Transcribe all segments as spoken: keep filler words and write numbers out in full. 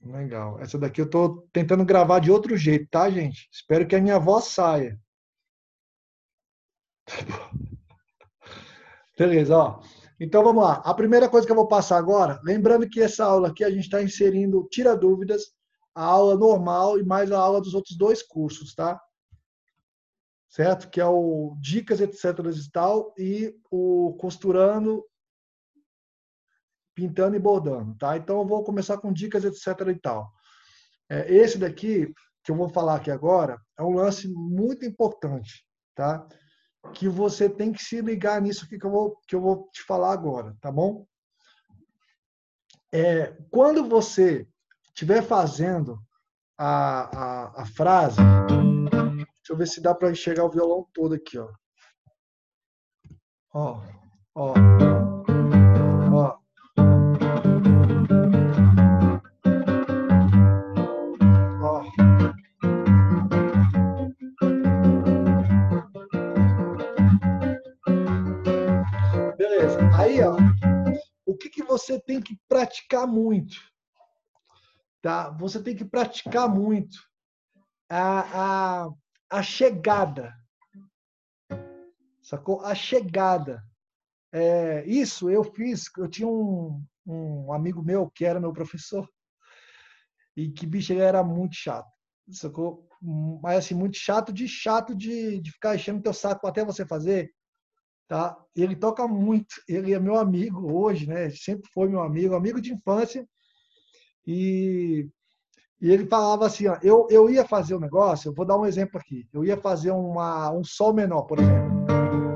Legal. Essa daqui eu tô tentando gravar de outro jeito, tá, gente? Espero que a minha voz saia. Beleza, ó. Então vamos lá. A primeira coisa que eu vou passar agora, lembrando que essa aula aqui a gente está inserindo tira dúvidas, a aula normal e mais a aula dos outros dois cursos, tá? Certo? Que é o dicas, etc e tal, e o costurando, pintando e bordando, tá? Então eu vou começar com dicas, etc e tal. É, esse daqui que eu vou falar aqui agora é um lance muito importante, tá? Que você tem que se ligar nisso aqui que eu vou, que eu vou te falar agora, tá bom? É, quando você estiver fazendo a, a, a frase, deixa eu ver se dá para enxergar o violão todo aqui, ó. Ó, ó, ó. Ó. Beleza. Aí, ó, o que, que você tem que praticar muito, tá? Você tem que praticar muito a, a, a chegada, sacou? A chegada. É, isso eu fiz, eu tinha um, um amigo meu que era meu professor e que, bicho, ele era muito chato, sacou? Mas assim, muito chato de chato de, de ficar enchendo teu saco até você fazer, tá? Ele toca muito, ele é meu amigo hoje, né? Sempre foi meu amigo, amigo de infância e, e ele falava assim, ó, eu, eu ia fazer um negócio, eu vou dar um exemplo aqui, eu ia fazer uma, um sol menor, por exemplo,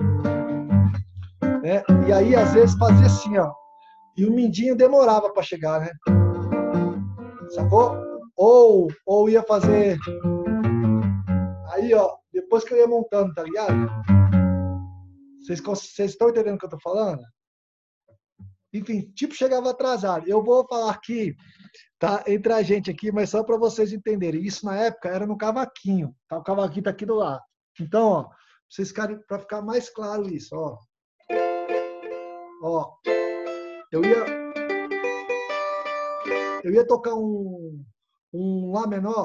né? E aí às vezes fazia assim, ó, e o mindinho demorava para chegar, né? Sacou? Ou, ou ia fazer. Aí, ó, depois que eu ia montando, tá ligado? Vocês, vocês estão entendendo o que eu tô falando? Enfim, tipo, chegava atrasado. Eu vou falar aqui, tá? Entre a gente aqui, mas só para vocês entenderem. Isso na época era no cavaquinho, tá? O cavaquinho tá aqui do lado. Então, ó, pra vocês ficarem, para ficar mais claro isso, ó. Ó, eu ia, eu ia tocar um, um Lá menor,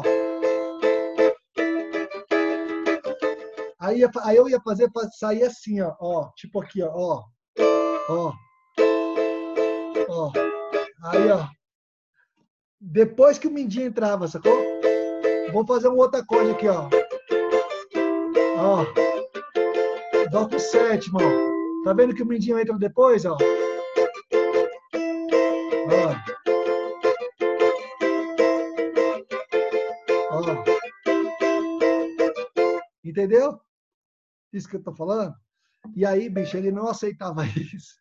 aí, aí eu ia fazer para sair assim, ó, ó, tipo aqui, ó, ó, ó, ó. Aí, ó, depois que o mindinho entrava, sacou? Vou fazer um outro acorde aqui, ó. Ó, dó com sétima, ó. Tá vendo que o mindinho entra depois, ó? Ó, ó. Entendeu? Isso que eu tô falando? E aí, bicho, ele não aceitava isso.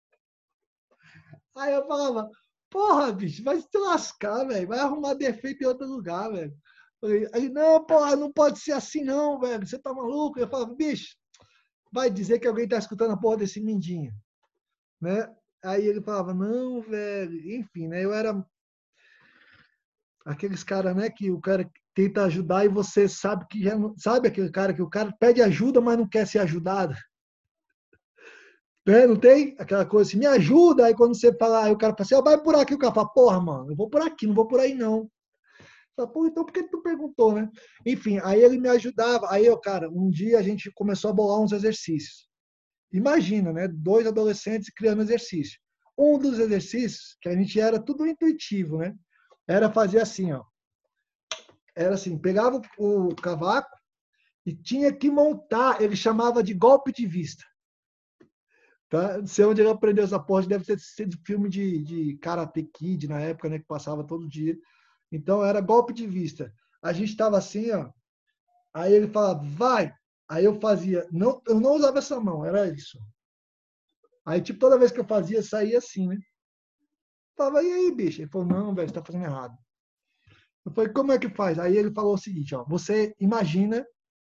Aí eu falava, porra, bicho, vai se lascar, velho. Vai arrumar defeito em outro lugar, velho. Aí, não, porra, não pode ser assim, não, velho. Você tá maluco? Eu falava, bicho, vai dizer que alguém tá escutando a porra desse mindinho, né? Aí ele falava, não, velho. Enfim, né? Eu era aqueles caras, né, que o cara tenta ajudar e você sabe que já não, sabe aquele cara que o cara pede ajuda, mas não quer ser ajudado, né? Não tem aquela coisa assim, me ajuda, aí quando você fala, aí o cara fala assim, ó, vai por aqui, o cara fala, porra, mano, eu vou por aqui, não vou por aí não. Fala, pô, então por que tu perguntou, né? Enfim, aí ele me ajudava, aí eu, cara, um dia a gente começou a bolar uns exercícios. Imagina, né, dois adolescentes criando exercício. Um dos exercícios, que a gente era tudo intuitivo, né? Era fazer assim, ó. Era assim, pegava o cavaco e tinha que montar, ele chamava de golpe de vista. Tá? Não sei onde ele aprendeu essa porra, deve ter sido filme de, de Karate Kid na época, né, que passava todo dia. Então era golpe de vista. A gente estava assim, ó, aí ele falava, vai. Aí eu fazia, não, eu não usava essa mão, era isso. Aí, tipo, toda vez que eu fazia, saía assim, né? Eu falava, e aí, bicho? Ele falou, não, velho, você tá fazendo errado. Eu falei, como é que faz? Aí ele falou o seguinte, ó, você imagina,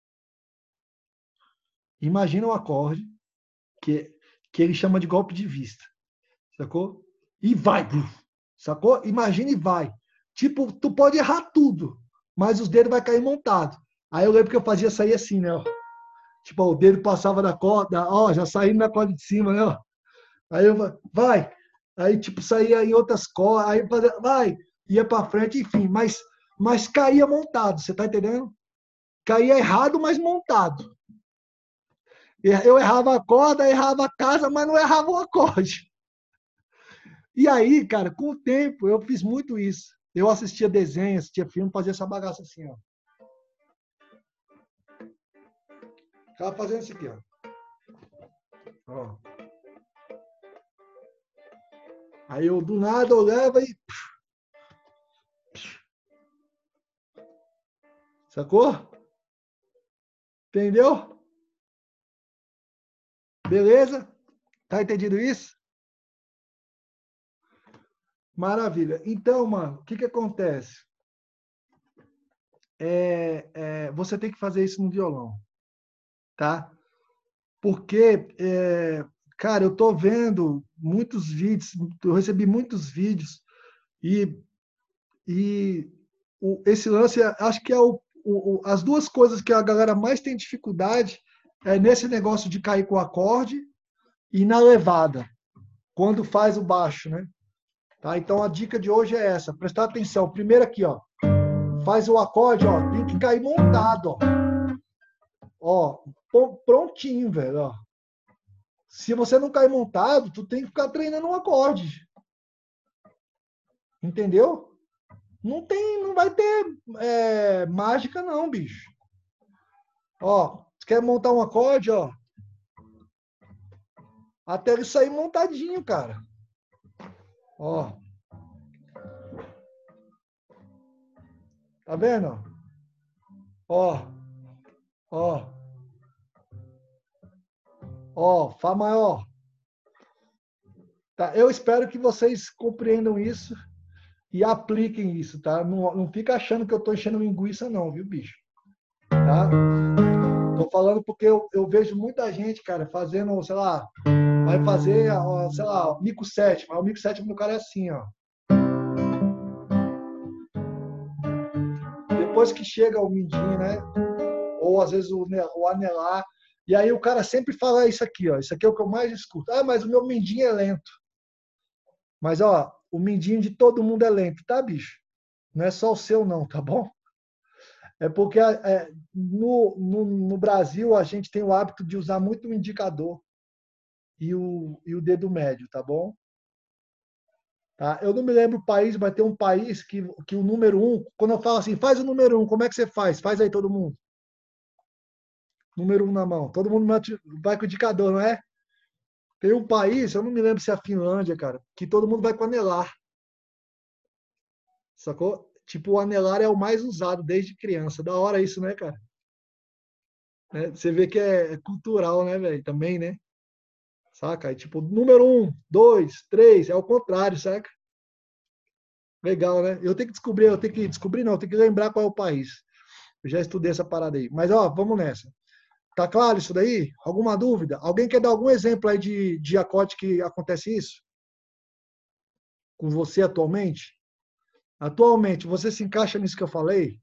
imagina um acorde que, que ele chama de golpe de vista, sacou? E vai, sacou? Imagina e vai. Tipo, tu pode errar tudo, mas os dedos vai cair montado. Aí eu lembro que eu fazia sair assim, né? Ó. Tipo, ó, o dedo passava da corda, ó, já saindo na corda de cima, né? Ó. Aí eu vai, aí tipo saía em outras cordas, aí fazia, vai, ia para frente, enfim, mas, mas caía montado, você tá entendendo? Caía errado, mas montado. Eu errava a corda, errava a casa, mas não errava o acorde. E aí, cara, com o tempo, eu fiz muito isso. Eu assistia desenho, assistia filme, fazia essa bagaça assim, ó. Tava fazendo isso aqui, ó. Ó. Aí eu, do nada, eu levo e... Sacou? Entendeu? Beleza? Tá entendido isso? Maravilha. Então, mano, o que que acontece? É, é, você tem que fazer isso no violão, tá? Porque, é, cara, eu tô vendo muitos vídeos, eu recebi muitos vídeos e, e o, esse lance, acho que é o, o, as duas coisas que a galera mais tem dificuldade é nesse negócio de cair com o acorde e na levada, quando faz o baixo, né? Tá? Então a dica de hoje é essa, prestar atenção. Primeiro aqui, ó, faz o acorde, ó, tem que cair montado, ó, ó, prontinho, velho, ó. Se você não cair montado, tu tem que ficar treinando um acorde. Entendeu? Não tem, não vai ter é, mágica não, bicho. Ó, você quer montar um acorde, ó, até ele sair montadinho, cara. Ó. Tá vendo? Ó. Ó. Ó, Fá maior. Tá? Eu espero que vocês compreendam isso e apliquem isso, tá? Não, não fica achando que eu tô enchendo linguiça não, viu, bicho? Tá? Tô falando porque eu, eu vejo muita gente, cara, fazendo, sei lá, vai fazer, ó, sei lá, mico sétimo. Aí o mico sétimo do cara é assim, ó. Depois que chega o mindinho, né? Ou às vezes o, o anelar. E aí o cara sempre fala isso aqui, ó. Isso aqui é o que eu mais escuto. Ah, mas o meu mindinho é lento. Mas, ó, o mindinho de todo mundo é lento, tá, bicho? Não é só o seu, não, tá bom? É porque é, no, no, no Brasil a gente tem o hábito de usar muito o indicador e o, e o dedo médio, tá bom? Tá? Eu não me lembro o país, mas tem um país que, que o número um, quando eu falo assim, faz o número um, como é que você faz? Faz aí todo mundo. Número um na mão. Todo mundo vai com o indicador, não é? Tem um país, eu não me lembro se é a Finlândia, cara, que todo mundo vai com anelar. Sacou? Tipo, o anelar é o mais usado desde criança. Da hora isso, né, cara? Né? Você vê que é cultural, né, velho? Também, né? Saca? Aí, tipo, número um, dois, três, é o contrário, saca? Legal, né? Eu tenho que descobrir, eu tenho que descobrir, não, eu tenho que lembrar qual é o país. Eu já estudei essa parada aí. Mas, ó, vamos nessa. Tá claro isso daí? Alguma dúvida? Alguém quer dar algum exemplo aí de, de acorde que acontece isso? Com você atualmente? Atualmente, você se encaixa nisso que eu falei?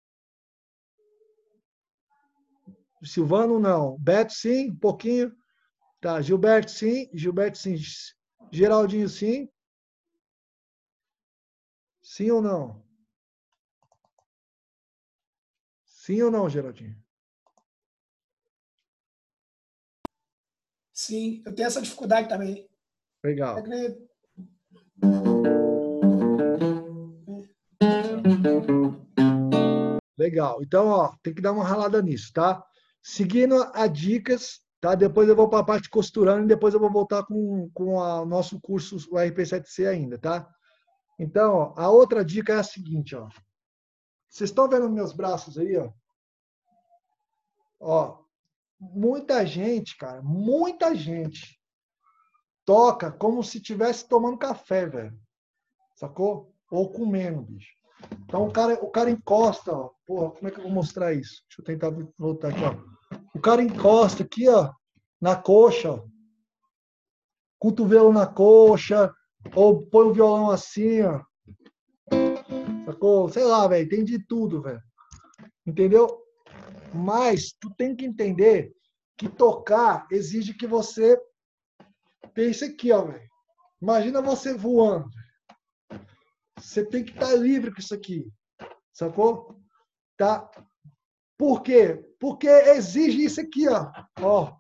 Silvano, não. Beto, sim, um pouquinho. Tá, Gilberto, sim. Gilberto, sim. Geraldinho, sim. Sim ou não? Sim ou não, Geraldinho? Sim, eu tenho essa dificuldade também. Legal. Legal. Então, ó, tem que dar uma ralada nisso, tá? Seguindo as dicas, tá? Depois eu vou para a parte costurando e depois eu vou voltar com, com o nosso curso, o R P sete C ainda, tá? Então, ó, a outra dica é a seguinte, ó. Vocês estão vendo meus braços aí, ó? Ó, muita gente, cara, muita gente toca como se estivesse tomando café, velho. Sacou? Ou comendo, bicho. Então o cara, o cara encosta, ó. Porra, como é que eu vou mostrar isso? Deixa eu tentar voltar aqui, ó. O cara encosta aqui, ó, na coxa, ó. Cotovelo na coxa, ou põe o violão assim, ó. Sacou? Sei lá, velho, tem de tudo, velho. Entendeu? Mas tu tem que entender que tocar exige que você pense aqui, ó, velho. Imagina você voando. Você tem que estar livre com isso aqui. Sacou? Tá? Por quê? Porque exige isso aqui, ó. Ó.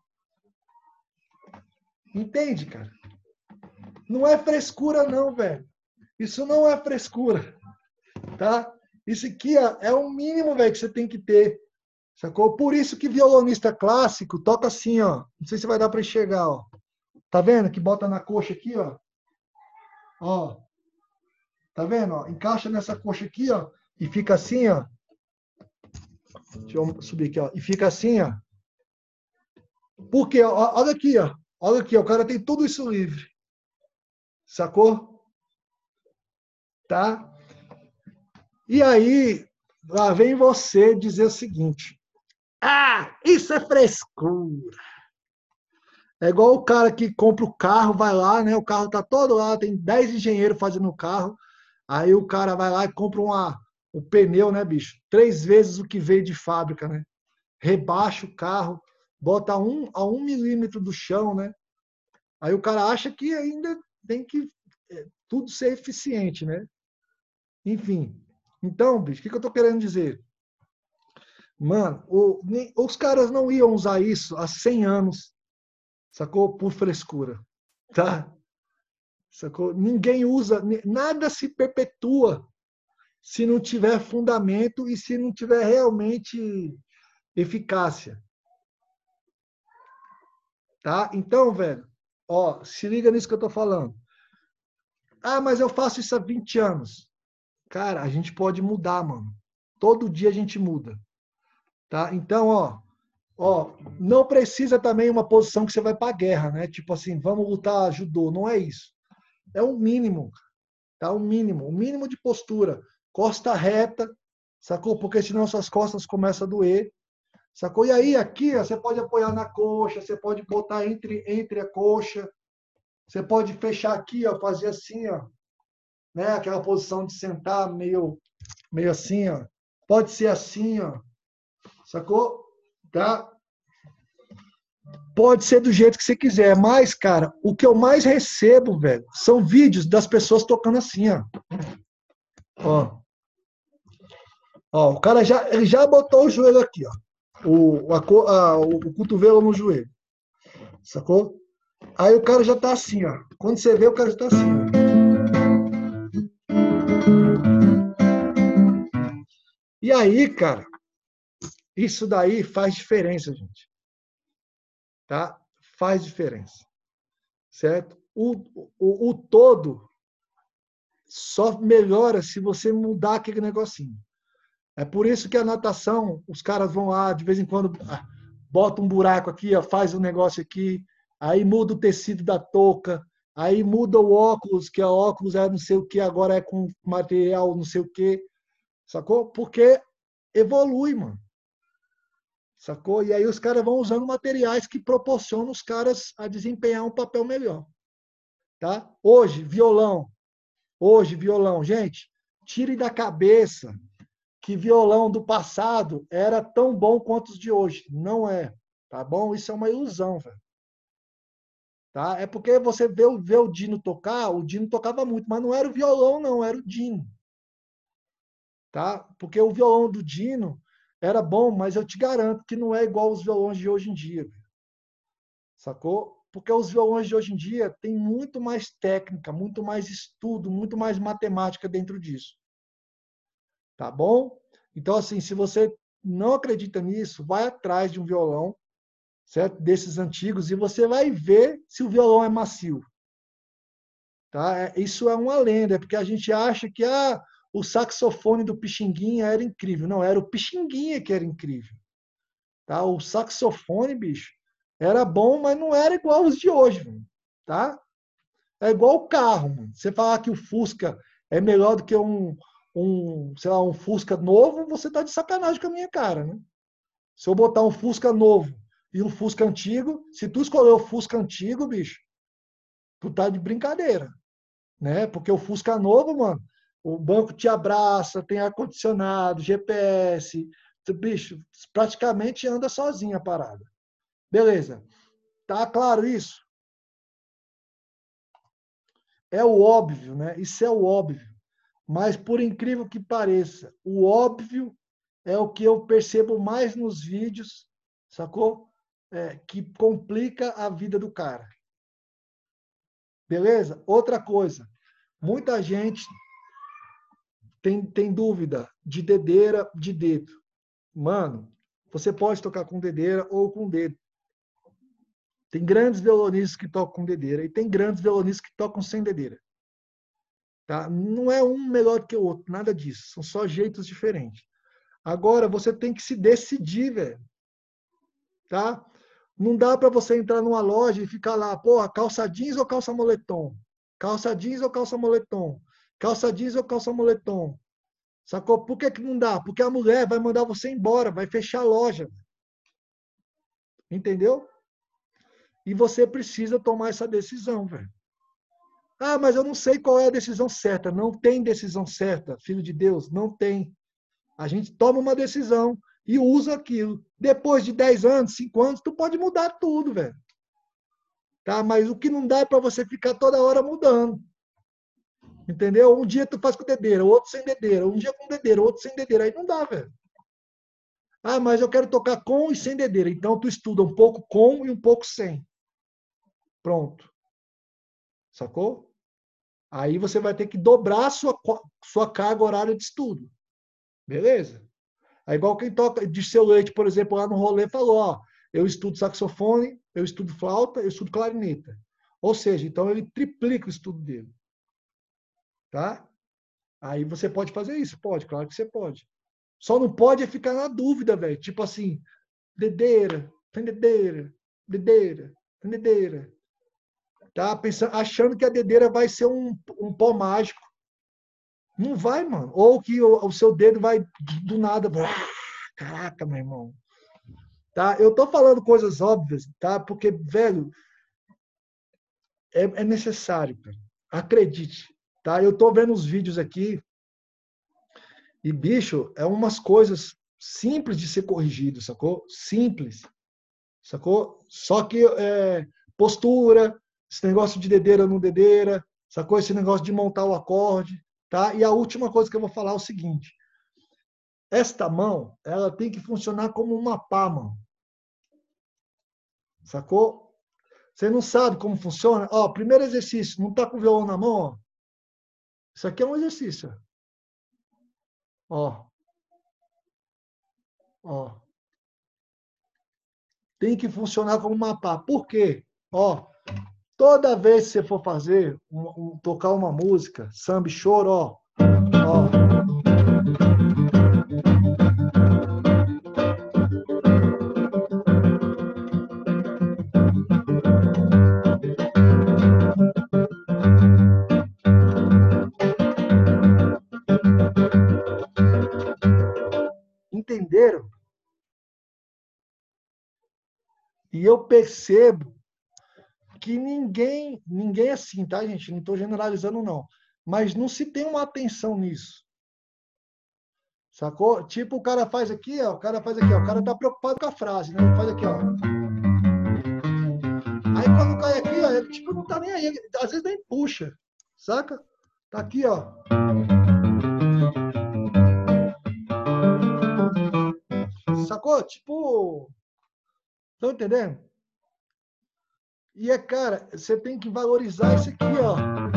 Entende, cara? Não é frescura, não, velho. Isso não é frescura. Tá? Isso aqui ó, é o mínimo, velho, que você tem que ter. Sacou? Por isso que violonista clássico toca assim, ó. Não sei se vai dar para enxergar, ó. Tá vendo? Que bota na coxa aqui, ó. Ó. Tá vendo? Ó? Encaixa nessa coxa aqui, ó. E fica assim, ó. Deixa eu subir aqui, ó. E fica assim, ó. Por quê? Ó, olha aqui, ó. Olha aqui, ó. O cara tem tudo isso livre. Sacou? Tá? E aí, lá vem você dizer o seguinte. Ah, isso é frescura. É igual o cara que compra o carro, vai lá, né? O carro tá todo lá, tem dez engenheiros fazendo o carro. Aí o cara vai lá e compra uma, o pneu, né, bicho? Três vezes o que veio de fábrica, né? Rebaixa o carro, bota um a um milímetro do chão, né? Aí o cara acha que ainda tem que é, tudo ser eficiente, né? Enfim. Então, bicho, o que, que eu tô querendo dizer? Mano, o, nem, os caras não iam usar isso há cem anos, sacou? Por frescura, tá? Sacou? Ninguém usa, nada se perpetua se não tiver fundamento e se não tiver realmente eficácia. Tá? Então, velho, ó, se liga nisso que eu tô falando. Ah, mas eu faço isso há vinte anos. Cara, a gente pode mudar, mano. Todo dia a gente muda. Tá? Então, ó, ó, não precisa também uma posição que você vai para a guerra, né? Tipo assim, vamos lutar judô. Não é isso. É o mínimo, tá? O mínimo, o mínimo de postura. Costa reta, sacou? Porque senão suas costas começam a doer, sacou? E aí, aqui, ó, você pode apoiar na coxa, você pode botar entre, entre a coxa, você pode fechar aqui, ó, fazer assim, ó, né? Aquela posição de sentar meio, meio assim, ó. Pode ser assim, ó, sacou? Tá? Pode ser do jeito que você quiser, mas, cara, o que eu mais recebo, velho, são vídeos das pessoas tocando assim, ó. Ó, ó o cara já, ele já botou o joelho aqui, ó. O, a, a, o cotovelo no joelho. Sacou? Aí o cara já tá assim, ó. Quando você vê, o cara já tá assim, ó. E aí, cara, isso daí faz diferença, gente. Tá? Faz diferença. Certo? O, o, o todo só melhora se você mudar aquele negocinho. É por isso que a natação, os caras vão lá, de vez em quando, bota um buraco aqui, faz um negócio aqui, aí muda o tecido da touca, aí muda o óculos, que o óculos é não sei o que, agora é com material não sei o que, sacou? Porque evolui, mano. Sacou? E aí os caras vão usando materiais que proporcionam os caras a desempenhar um papel melhor. Tá? Hoje, violão. Hoje, violão. Gente, tire da cabeça que violão do passado era tão bom quanto os de hoje. Não é, tá bom? Isso é uma ilusão, velho. Tá? É porque você vê, vê o Dino tocar, o Dino tocava muito, mas não era o violão, não, era o Dino. Tá? Porque o violão do Dino era bom, mas eu te garanto que não é igual os violões de hoje em dia. Véio. Sacou? Porque os violões de hoje em dia têm muito mais técnica, muito mais estudo, muito mais matemática dentro disso. Tá bom? Então, assim, se você não acredita nisso, vai atrás de um violão, certo? Desses antigos, e você vai ver se o violão é macio. Tá? Isso é uma lenda, porque a gente acha que ah, o saxofone do Pixinguinha era incrível. Não, era o Pixinguinha que era incrível. Tá? O saxofone, bicho, era bom, mas não era igual os de hoje. Mano. Tá? É igual o carro. Mano. Você falar que o Fusca é melhor do que um, um, sei lá, um Fusca novo, você tá de sacanagem com a minha cara, né? Se eu botar um Fusca novo e um Fusca antigo, se tu escolher o Fusca antigo, bicho, tu tá de brincadeira, né? Porque o Fusca novo, mano, o banco te abraça, tem ar-condicionado, G P S, tu, bicho, praticamente anda sozinho a parada. Beleza. Tá claro isso? É o óbvio, né? Isso é o óbvio. Mas, por incrível que pareça, o óbvio é o que eu percebo mais nos vídeos, sacou? É, que complica a vida do cara. Beleza? Outra coisa, muita gente tem, tem dúvida de dedeira, de dedo. Mano, você pode tocar com dedeira ou com dedo. Tem grandes violonistas que tocam com dedeira e tem grandes violonistas que tocam sem dedeira. Tá? Não é um melhor que o outro, nada disso. São só jeitos diferentes. Agora, você tem que se decidir, velho. Tá? Não dá para você entrar numa loja e ficar lá, porra, calça jeans ou calça moletom? Calça jeans ou calça moletom? Calça jeans ou calça moletom? Sacou? Por que, que não dá? Porque a mulher vai mandar você embora, vai fechar a loja. Entendeu? E você precisa tomar essa decisão, velho. Ah, mas eu não sei qual é a decisão certa. Não tem decisão certa, filho de Deus, não tem. A gente toma uma decisão e usa aquilo. Depois de dez anos, cinco anos, tu pode mudar tudo, velho. Tá? Mas o que não dá é para você ficar toda hora mudando. Entendeu? Um dia tu faz com dedeira, outro sem dedeira. Um dia com dedeira, outro sem dedeira. Aí não dá, velho. Ah, mas eu quero tocar com e sem dedeira. Então tu estuda um pouco com e um pouco sem. Pronto. Sacou? Aí você vai ter que dobrar a sua, sua carga horária de estudo. Beleza? É igual quem toca de seu leite, por exemplo, lá no rolê, falou, ó, eu estudo saxofone, eu estudo flauta, eu estudo clarineta. Ou seja, então ele triplica o estudo dele. Tá? Aí você pode fazer isso? Pode, claro que você pode. Só não pode é ficar na dúvida, velho. Tipo assim, dedeira, tem dedeira, dedeira, tem dedeira. Tá? Pensando, achando que a dedeira vai ser um, um pó mágico. Não vai, mano. Ou que o, o seu dedo vai do nada. Caraca, meu irmão. Tá? Eu tô falando coisas óbvias, tá? Porque, velho, é, é necessário, cara. Acredite, tá? Eu tô vendo os vídeos aqui e, bicho, é umas coisas simples de ser corrigido, sacou? Simples, sacou? Só que é, postura, esse negócio de dedeira não dedeira, sacou? Esse negócio de montar o acorde, tá? E a última coisa que eu vou falar é o seguinte. Esta mão, ela tem que funcionar como uma pá, mano. Sacou? Você não sabe como funciona? Ó, primeiro exercício, não tá com o violão na mão, ó. Isso aqui é um exercício. Ó. Ó. Tem que funcionar como uma pá. Por quê? Ó, toda vez que você for fazer, um, um, tocar uma música, samba e choro, ó. Ó. Entenderam? E eu percebo que ninguém, ninguém é assim, tá, gente? Não estou generalizando, não. Mas não se tem uma atenção nisso. Sacou? Tipo, o cara faz aqui, ó, o cara faz aqui, ó, o cara tá preocupado com a frase, né? Ele faz aqui, ó. Aí quando cai aqui, ó, ele tipo não tá nem aí, ele, às vezes nem puxa, saca? Tá aqui, ó. Sacou? Tipo, estão entendendo? E é, cara, você tem que valorizar isso aqui, ó.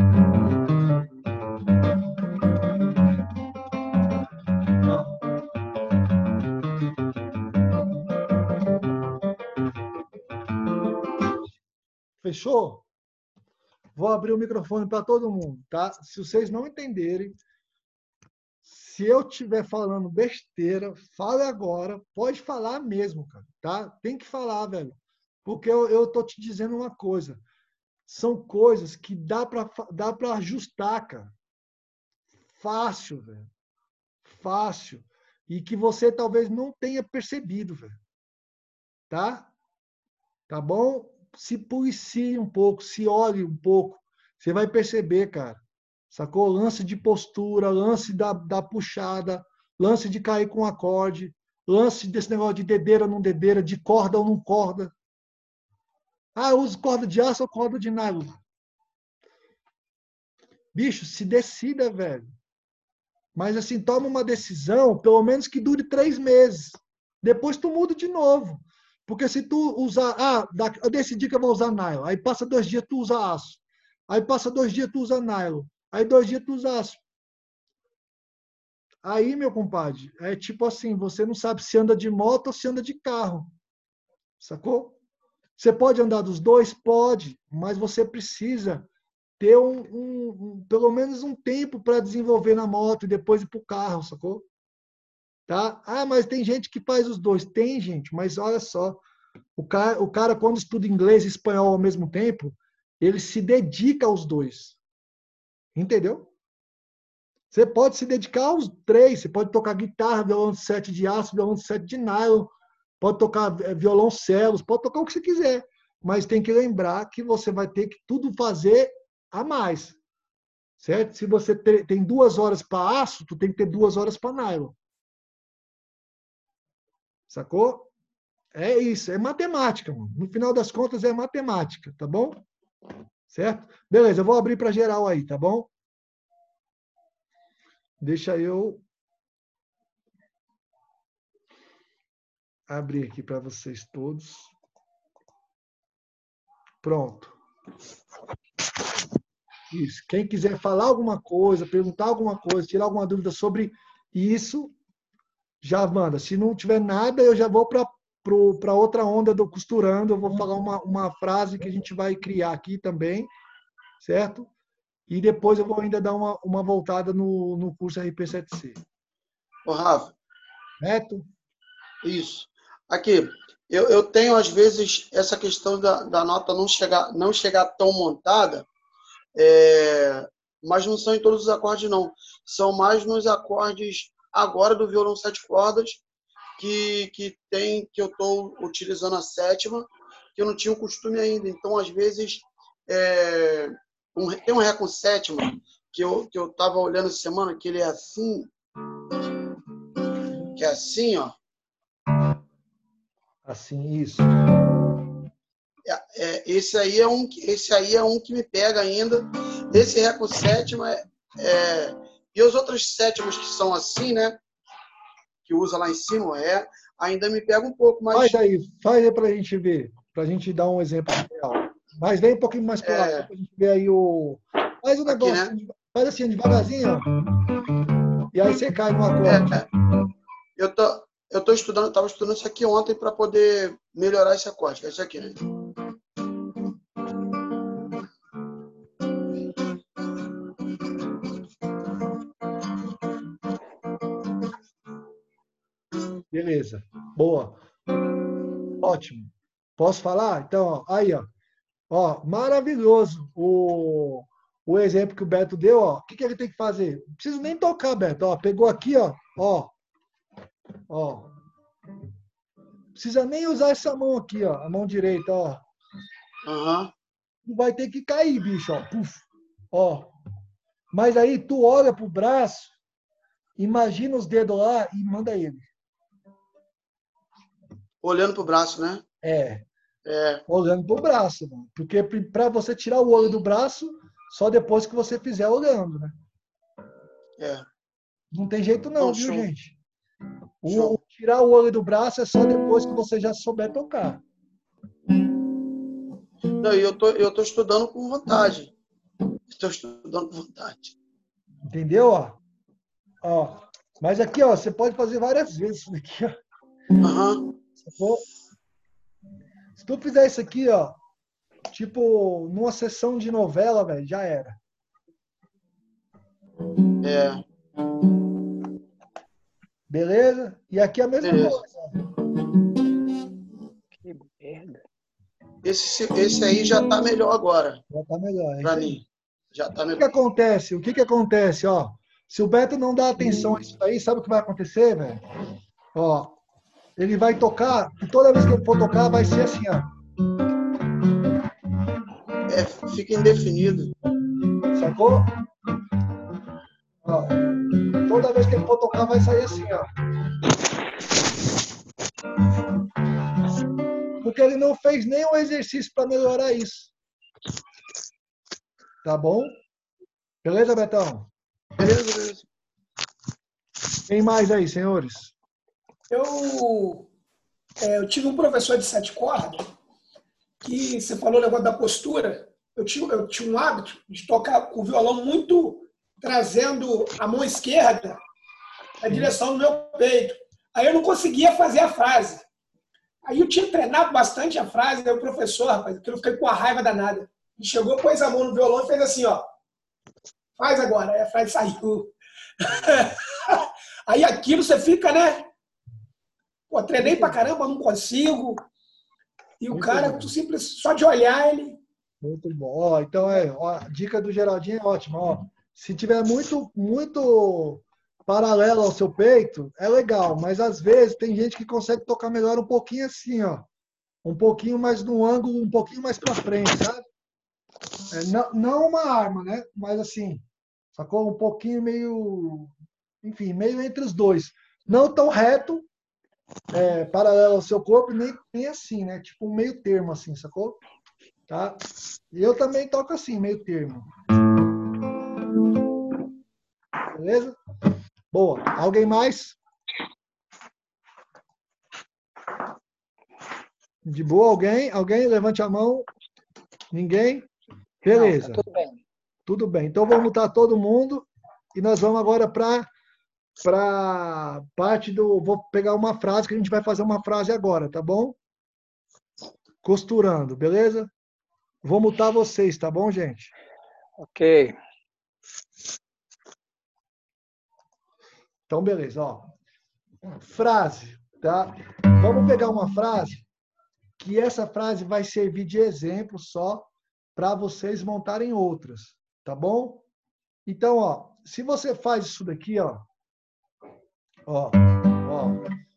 Fechou? Vou abrir o microfone para todo mundo, tá? Se vocês não entenderem, se eu estiver falando besteira, fale agora. Pode falar mesmo, cara, tá? Tem que falar, velho. Porque eu, eu tô te dizendo uma coisa. São coisas que dá para dá para ajustar, cara. Fácil, velho. Fácil. E que você talvez não tenha percebido, velho. Tá? Tá bom? Se policie um pouco, se olhe um pouco. Você vai perceber, cara. Sacou? Lance de postura, lance da, da puxada, lance de cair com acorde, lance desse negócio de dedeira ou não dedeira, de corda ou não corda. Ah, eu uso corda de aço ou corda de nylon. Bicho, se decida, velho. Mas assim, toma uma decisão, pelo menos que dure três meses. Depois tu muda de novo. Porque se tu usar, ah, eu decidi que eu vou usar nylon. Aí passa dois dias tu usa aço. Aí passa dois dias tu usa nylon. Aí dois dias tu usa aço. Aí, meu compadre, é tipo assim, você não sabe se anda de moto ou se anda de carro. Sacou? Você pode andar dos dois? Pode, mas você precisa ter um, um, um pelo menos um tempo para desenvolver na moto e depois ir para o carro, sacou? Tá? Ah, mas tem gente que faz os dois. Tem, gente, mas olha só. O cara, o cara, quando estuda inglês e espanhol ao mesmo tempo, ele se dedica aos dois. Entendeu? Você pode se dedicar aos três. Você pode tocar guitarra, violão de sete de aço, violão de sete de nylon, pode tocar violoncelos, pode tocar o que você quiser. Mas tem que lembrar que você vai ter que tudo fazer a mais. Certo? Se você tem duas horas para aço, tu tem que ter duas horas para nylon. Sacou? É isso, é matemática, mano. No final das contas é matemática, tá bom? Certo? Beleza, eu vou abrir para geral aí, tá bom? Deixa eu abrir aqui para vocês todos. Pronto. Isso. Quem quiser falar alguma coisa, perguntar alguma coisa, tirar alguma dúvida sobre isso, já manda. Se não tiver nada, eu já vou para para outra onda do costurando. Eu vou falar uma, uma frase que a gente vai criar aqui também, certo? E depois eu vou ainda dar uma, uma voltada no, no curso R P sete C. Ô, Rafa. Certo? Isso. Aqui, eu, eu tenho, às vezes, essa questão da, da nota não chegar, não chegar tão montada, é, mas não são em todos os acordes, não. São mais nos acordes agora do violão sete cordas, que, que, tem, que eu estou utilizando a sétima, que eu não tinha o costume ainda. Então, às vezes, é, um, tem um Ré com sétima, que eu que eu estava olhando essa semana, que ele é assim, que é assim, ó. Assim, isso. É, é, esse, aí é um, esse aí é um que me pega ainda. Esse Ré com sétima é, é, e os outros sétimos que são assim, né? Que usa lá em cima, o Ré, ainda me pega um pouco, mas... Faz aí, faz aí para a gente ver, para a gente dar um exemplo real. Mas vem um pouquinho mais para lá, É, só para a gente ver aí o... Faz o aqui, negócio, né? faz assim, devagarzinho, ó. E aí você cai no acorde. É, eu tô, eu tô estudando, estava estudando isso aqui ontem para poder melhorar esse acorde, que é isso aqui, né? Beleza, boa. Ótimo. Posso falar? Então, ó, aí, ó. Ó, maravilhoso o, o exemplo que o Beto deu, ó. O que, que ele tem que fazer? Não precisa nem tocar, Beto. Ó, pegou aqui, ó. Ó. Ó. Não precisa nem usar essa mão aqui, ó. A mão direita, ó. Uhum. Vai ter que cair, bicho, ó. Puf. Ó. Mas aí tu olha pro braço, imagina os dedos lá e manda ele. Olhando pro braço, né? É. É. Olhando pro braço, mano. Porque para você tirar o olho do braço, só depois que você fizer olhando, né? É. Não tem jeito não, Não, viu, show. gente? O, Show. tirar o olho do braço é só depois que você já souber tocar. Não, e eu tô, eu tô estudando com vontade. Estou estudando com vontade. Entendeu? Ó? Ó. Mas aqui, ó, você pode fazer várias vezes isso aqui, ó. Uhum. Se tu fizer isso aqui, ó, tipo, numa sessão de novela, velho, já era. É. Beleza? E aqui é a mesma Beleza. coisa. Que merda. Esse, esse aí já tá melhor agora. Já tá melhor, é Pra isso aí. mim. Já tá O que, que melhor. acontece? O que, que acontece, ó? Se o Beto não dá atenção a isso aí, sabe o que vai acontecer, velho? Ó, ele vai tocar, e toda vez que ele for tocar, vai ser assim, ó. É, fica indefinido. Sacou? Ó, toda vez que ele for tocar, vai sair assim, ó. Porque ele não fez nenhum exercício para melhorar isso. Tá bom? Beleza, Betão? Beleza, beleza. Quem mais aí, senhores? Eu, é, eu tive um professor de sete cordas que você falou o negócio da postura. Eu tinha, eu tinha um hábito de tocar o violão muito trazendo a mão esquerda na direção do meu peito. Aí eu não conseguia fazer a frase. Aí eu tinha treinado bastante a frase, aí o professor, rapaz, eu fiquei com a raiva danada. Ele chegou, pôs a mão no violão e fez assim, ó. Faz agora. Aí a frase saiu. Aí aquilo você fica, né? Pô, treinei pra caramba, não consigo. E o Muito cara, bom. tu simples, só de olhar ele. Muito bom. Ó, então, é, ó, a dica do Geraldinho é ótima. Ó. Se tiver muito, muito paralelo ao seu peito, é legal, mas às vezes tem gente que consegue tocar melhor um pouquinho assim, ó. Um pouquinho mais no ângulo, um pouquinho mais para frente, sabe? É, não, não uma arma, né? Mas assim, sacou? Um pouquinho meio, enfim, meio entre os dois. Não tão reto, é, paralelo ao seu corpo, nem, nem assim, né? Tipo um meio termo, assim, sacou? Tá? E eu também toco assim, meio termo. Beleza? Boa. Alguém mais? De boa, alguém? Alguém? Levante a mão. Ninguém? Beleza. Não, tá tudo bem. Tudo bem. Então vamos mutar todo mundo e nós vamos agora para para parte do. Vou pegar uma frase que a gente vai fazer uma frase agora, tá bom? Costurando, beleza? Vou mutar vocês, tá bom, gente? Ok. Então, beleza, ó. Frase, tá? Vamos pegar uma frase que essa frase vai servir de exemplo só para vocês montarem outras, tá bom? Então, ó, se você faz isso daqui, ó, ó, ó.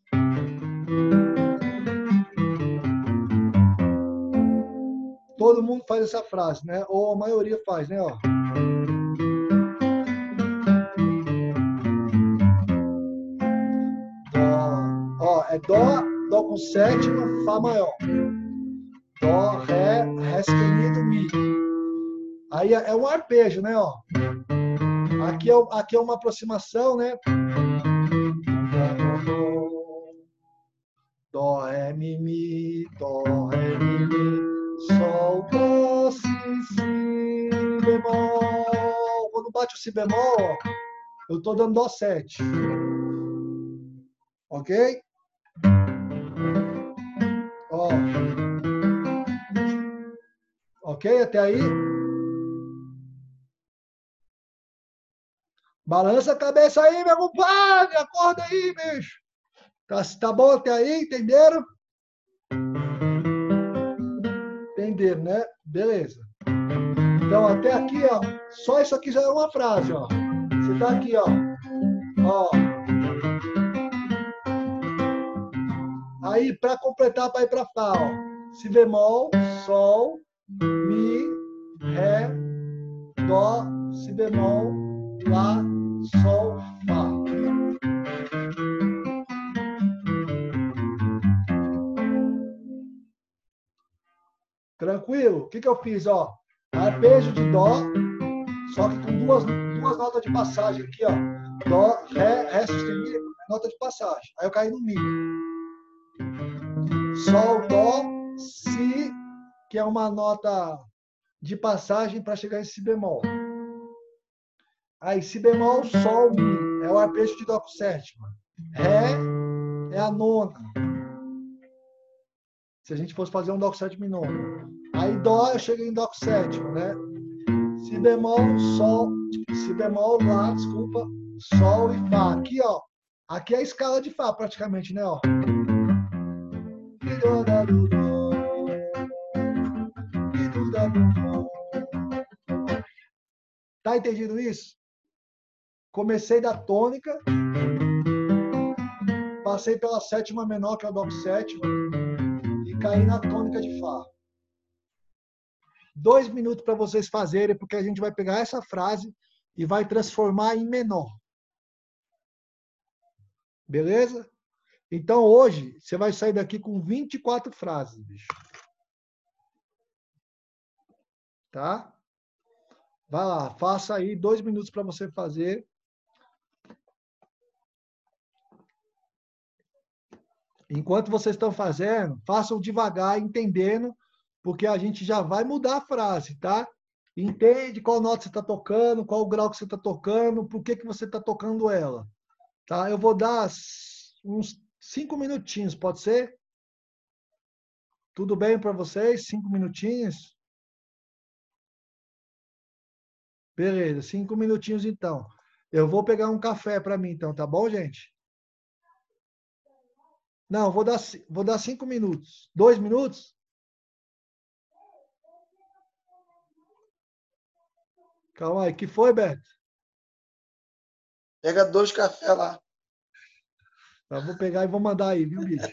Todo mundo faz essa frase, né? Ou a maioria faz, né? Ó. Dó, ó, é dó, dó com sétima, fá maior. Dó, ré, ré sustenido, mi. Aí é um arpejo, né? Ó. Aqui é, aqui é uma aproximação, né? Dó, ré, mi, mi, dó, ré, mi, mi, sol, dó, si, si, bemol. Quando bate o si bemol, ó, eu tô dando dó sete. Ok? Ó. Ok? Até aí? Balança a cabeça aí, meu compadre. Acorda aí, bicho. Tá, tá bom até aí? Entenderam? Entenderam, né? Beleza. Então, até aqui, ó. Só isso aqui já é uma frase, ó. Você tá aqui, ó. Ó. Aí, para completar, para ir para Fá, ó. Si bemol, Sol, Mi, Ré, Dó, Si bemol, Lá, Sol, Fá. Tranquilo? O que, que eu fiz? Ó, arpejo de Dó, só que com duas, duas notas de passagem aqui, ó. Dó, Ré, Ré sustenido, nota de passagem. Aí eu caí no Mi. Sol, Dó, Si, que é uma nota de passagem para chegar em Si bemol. Aí, Si bemol, Sol, Mi. É o arpejo de Dó com sétima. Ré é a nona. Se a gente fosse fazer um Dó com sétima e nona. Aí, Dó, eu cheguei em Dó com sétima, né? Si bemol, Sol, Si bemol, Lá, desculpa, Sol e Fá. Aqui, ó. Aqui é a escala de Fá, praticamente, né? Ó. Tá entendido isso? Comecei da tônica, passei pela sétima menor, que é o Dó com sétima, e caí na tônica de Fá. Dois minutos para vocês fazerem, porque a gente vai pegar essa frase e vai transformar em menor. Beleza? Então, hoje, você vai sair daqui com vinte e quatro frases, bicho. Tá? Vai lá, faça aí dois minutos para você fazer. Enquanto vocês estão fazendo, façam devagar, entendendo, porque a gente já vai mudar a frase, tá? Entende qual nota você está tocando, qual o grau que você está tocando, por que, que você está tocando ela. Tá? Eu vou dar uns cinco minutinhos, pode ser? Tudo bem para vocês? Cinco minutinhos? Beleza, cinco minutinhos então. Eu vou pegar um café para mim então, tá bom, gente? Não, vou dar, vou dar cinco minutos. Dois minutos? Calma aí, que foi, Beto? Pega dois cafés lá. Eu vou pegar e vou mandar aí, viu, bicho?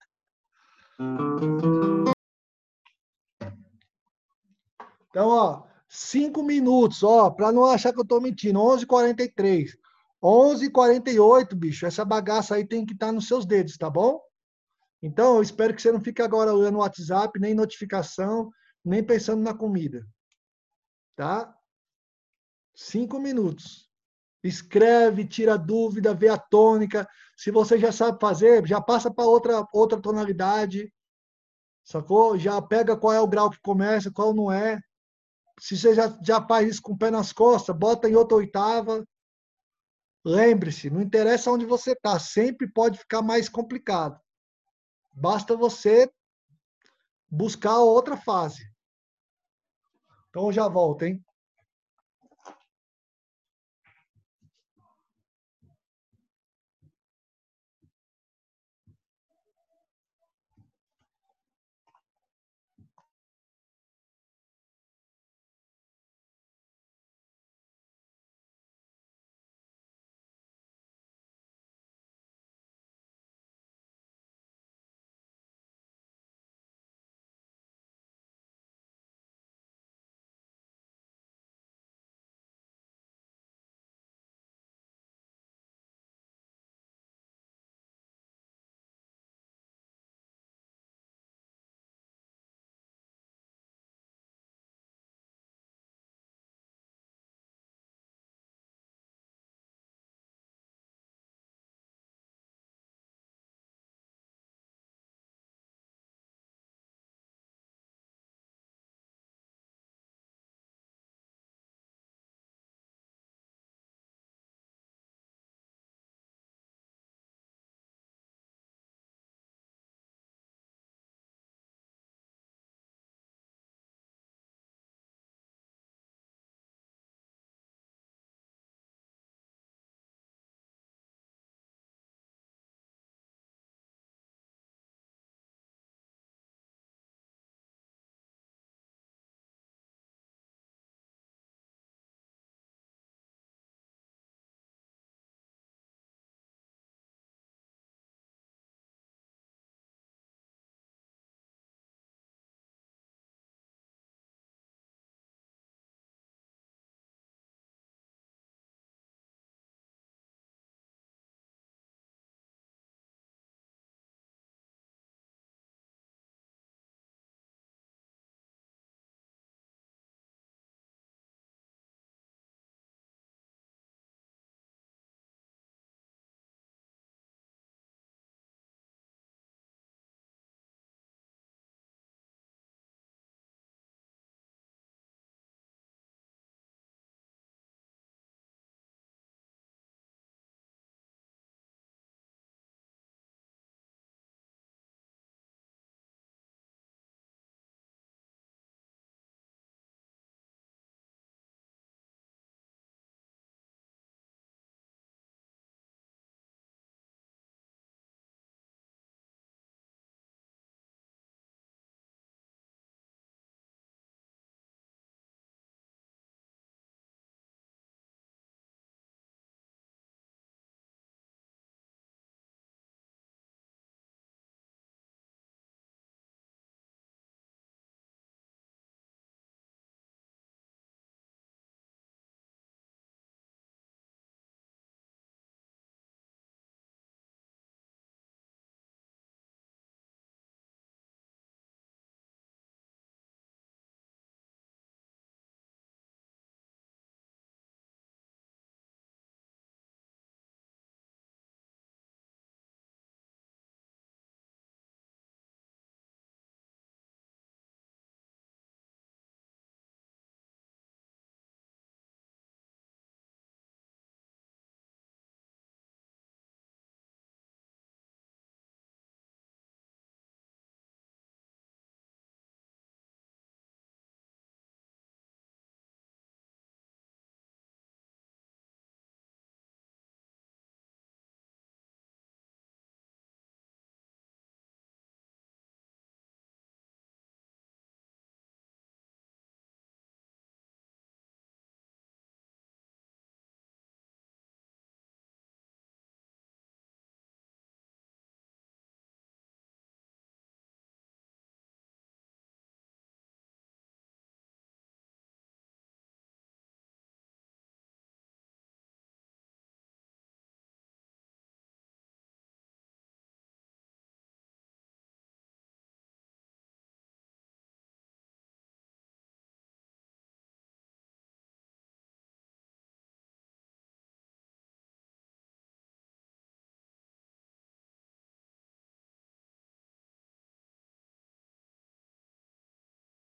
Então, ó, cinco minutos, ó, para não achar que eu tô mentindo. onze e quarenta e três. onze e quarenta e oito, bicho. Essa bagaça aí tem que estar nos seus dedos, tá bom? Então, eu espero que você não fique agora olhando o WhatsApp, nem notificação, nem pensando na comida. Tá? Cinco minutos. Escreve, tira dúvida, vê a tônica. Se você já sabe fazer, já passa para outra, outra tonalidade. Sacou? Já pega qual é o grau que começa, qual não é. Se você já, já faz isso com o pé nas costas, bota em outra oitava. Lembre-se, não interessa onde você está, sempre pode ficar mais complicado. Basta você buscar outra fase. Então eu já volto, hein?